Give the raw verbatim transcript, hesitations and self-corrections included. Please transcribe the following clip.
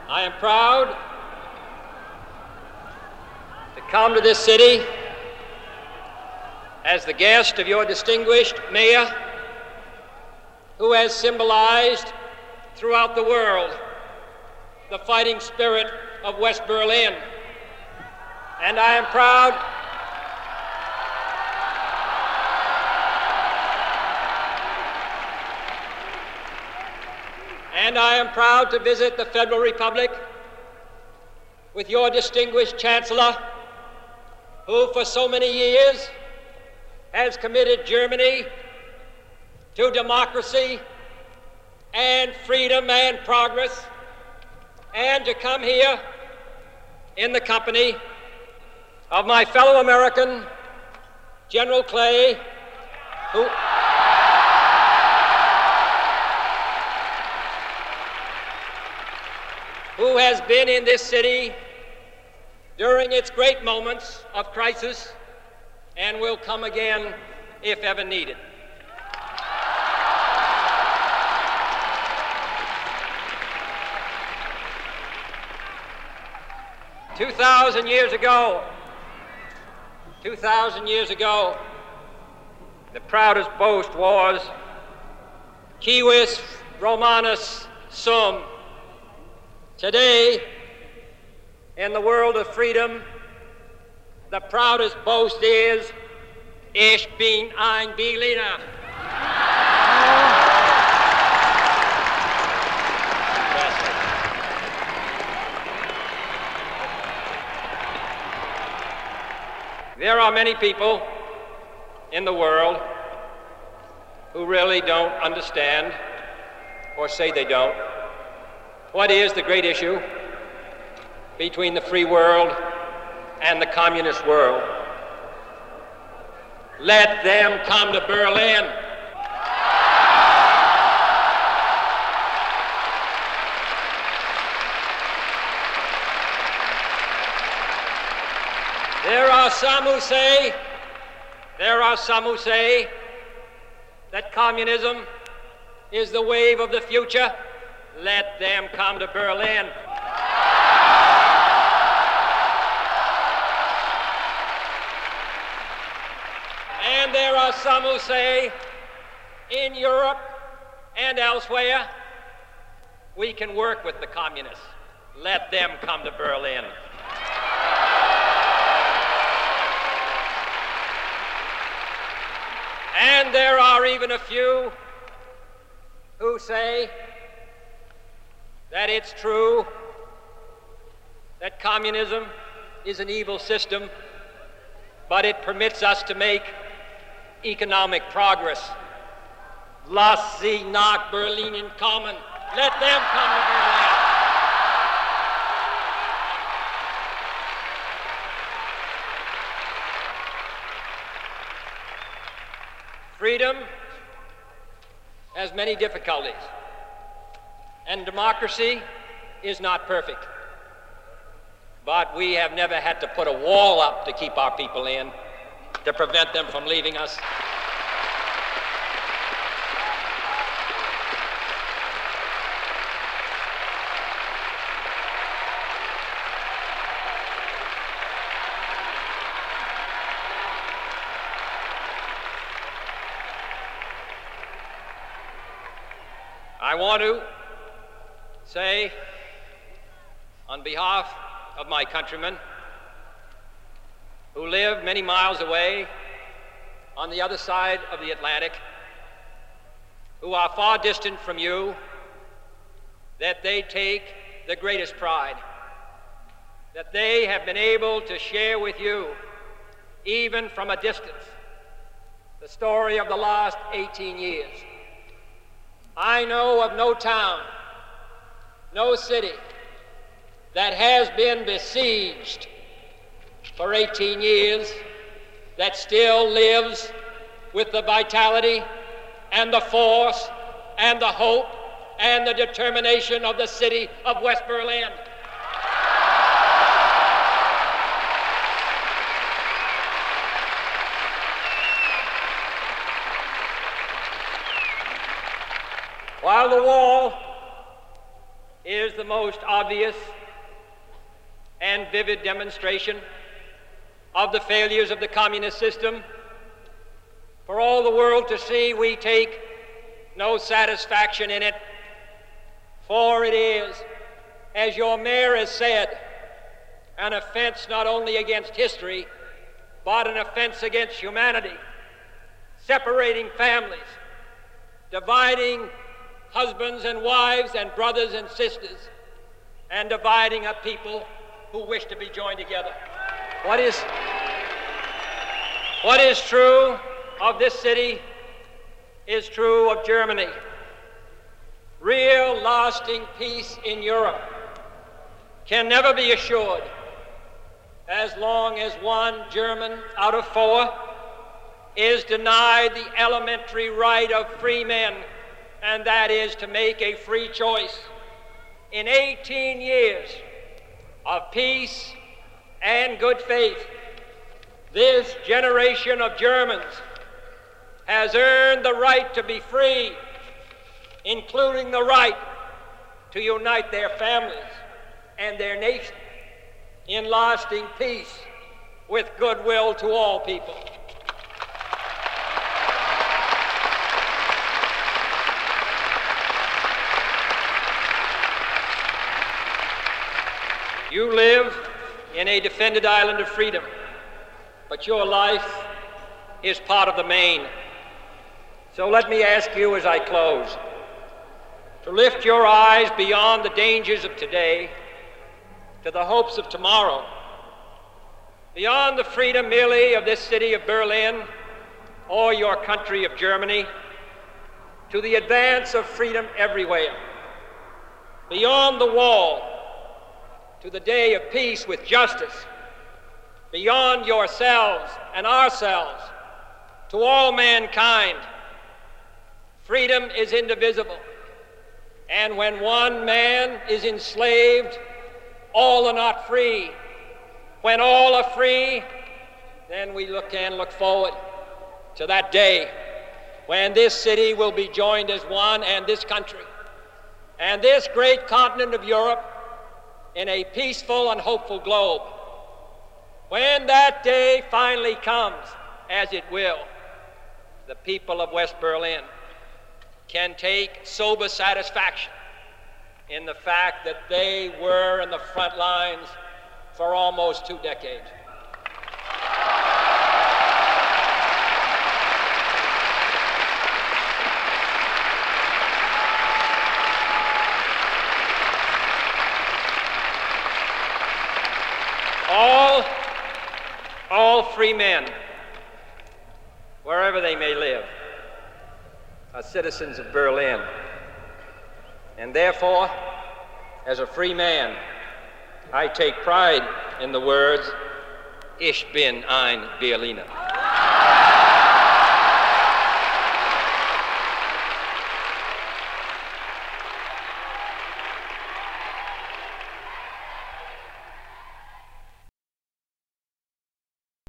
I am proud to come to this city as the guest of your distinguished mayor, who has symbolized throughout the world the fighting spirit of West Berlin. And I am proud and I am proud to visit the Federal Republic with your distinguished Chancellor, who for so many years has committed Germany to democracy and freedom and progress, and to come here in the company of my fellow American, General Clay, who, who has been in this city during its great moments of crisis and will come again if ever needed. Two thousand years ago, two thousand years ago, the proudest boast was Civis Romanus Sum. Today, in the world of freedom, the proudest boast is Ich bin ein Berliner. There are many people in the world who really don't understand, or say they don't, what is the great issue between the free world and the communist world. Let them come to Berlin. There are some who say, there are some who say that communism is the wave of the future. Let them come to Berlin. And there are some who say, in Europe and elsewhere, we can work with the communists. Let them come to Berlin. And there are even a few who say that it's true that communism is an evil system, but it permits us to make economic progress. Lass sie nach Berlin kommen. Let them come to Berlin. Freedom has many difficulties, and democracy is not perfect. But we have never had to put a wall up to keep our people in, to prevent them from leaving us. I want to say, on behalf of my countrymen who live many miles away on the other side of the Atlantic, who are far distant from you, that they take the greatest pride, that they have been able to share with you, even from a distance, the story of the last eighteen years. I know of no town, no city that has been besieged for eighteen years that still lives with the vitality and the force and the hope and the determination of the city of West Berlin. While the wall is the most obvious and vivid demonstration of the failures of the communist system. For all the world to see, we take no satisfaction in it, for it is, as your mayor has said, an offense not only against history, but an offense against humanity, separating families, dividing husbands and wives and brothers and sisters, and dividing a people who wish to be joined together. What is, what is true of this city is true of Germany. Real, lasting peace in Europe can never be assured as long as one German out of four is denied the elementary right of free men, and that is to make a free choice. In eighteen years of peace and good faith, this generation of Germans has earned the right to be free, including the right to unite their families and their nation in lasting peace with goodwill to all people. You live in a defended island of freedom, but your life is part of the main. So let me ask you as I close to lift your eyes beyond the dangers of today to the hopes of tomorrow, beyond the freedom merely of this city of Berlin or your country of Germany, to the advance of freedom everywhere, beyond the wall to the day of peace with justice, beyond yourselves and ourselves to all mankind. Freedom is indivisible, and when one man is enslaved, all are not free. When all are free, then we look and look forward to that day when this city will be joined as one, and this country and this great continent of Europe in a peaceful and hopeful globe. When that day finally comes, as it will, the people of West Berlin can take sober satisfaction in the fact that they were in the front lines for almost two decades. All, all free men, wherever they may live, are citizens of Berlin. And therefore, as a free man, I take pride in the words, Ich bin ein Berliner.